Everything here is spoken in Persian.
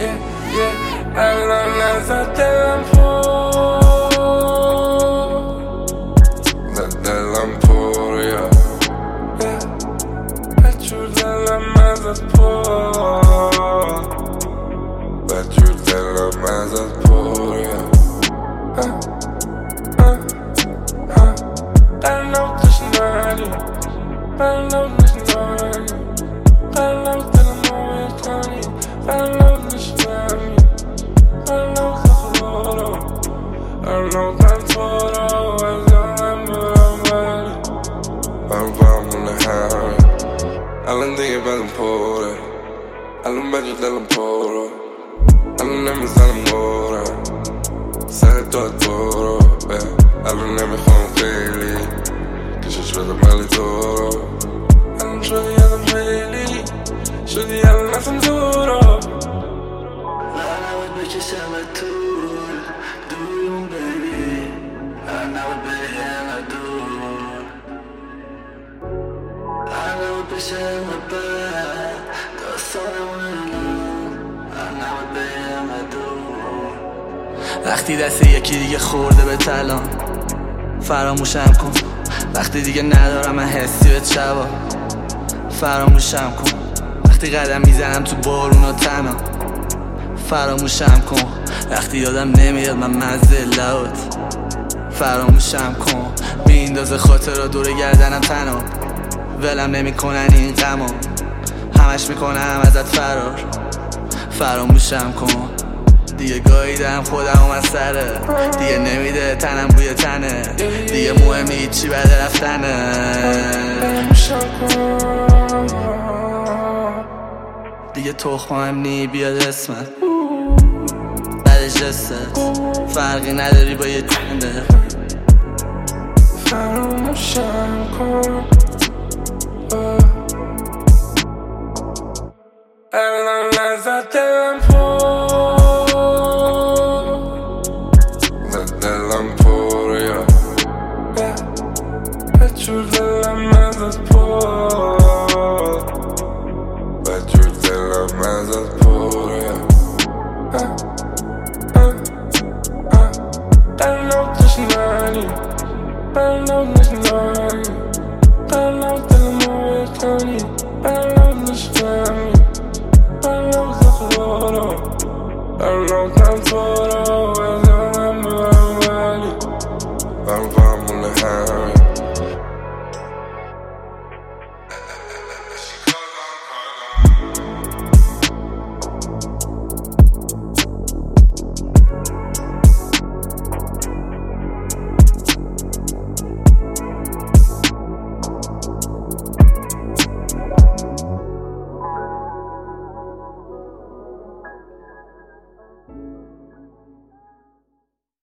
الان ازت دلم دلم پر بجور دلم ازت پر بجور دلم ازت پر قلب تشنانی قلب تشنانی قلب دلم آیتانی قلب تشنانی قلب تخبارو قلب تنفارو از یادم برم بری برمونه همه الان دیگه بدم پره الان بجور دلم پره الان نمیزنم مورم سر داد برو الان نمیخوام خیلی کشش بدم ولی تو رو الان شدی یادم خیلی شدی الان نفهم تو رو نباید بکشم طول دورون بیبی نباید بهم دور نباید بشم بد داستانمون نباید بهم دور وقتی دست یکی دیگه خورده به تلان فراموشم کن وقتی دیگه ندارم من حسی به شبا فراموشم کن وقتی قدم میزنم تو بارون و تنها فراموشم کن وقتی یادم نمیاد من مزه لوت فراموشم کن میندازه خاطر را دور گردنم تنها ولم نمیکنن این غما همش میکنم ازت فرار فراموشم کن دیگه گاییدم خودم از سره دیگه نمیده تنم بوی تنه دیگه مهم هیچی بعد رفتنه دیگه تخمم نی بیاد اسمت بعدش جست فرقی نداری با یه چنده فراموشم کن الان ازت دلم دلم پر بجور دلم ازت پر بجور دلم ازت پر قلب تشنانی قلب تشنانی قلب دلم آیتانی قلب تشنانی قلب تخبارو قلب تنفارو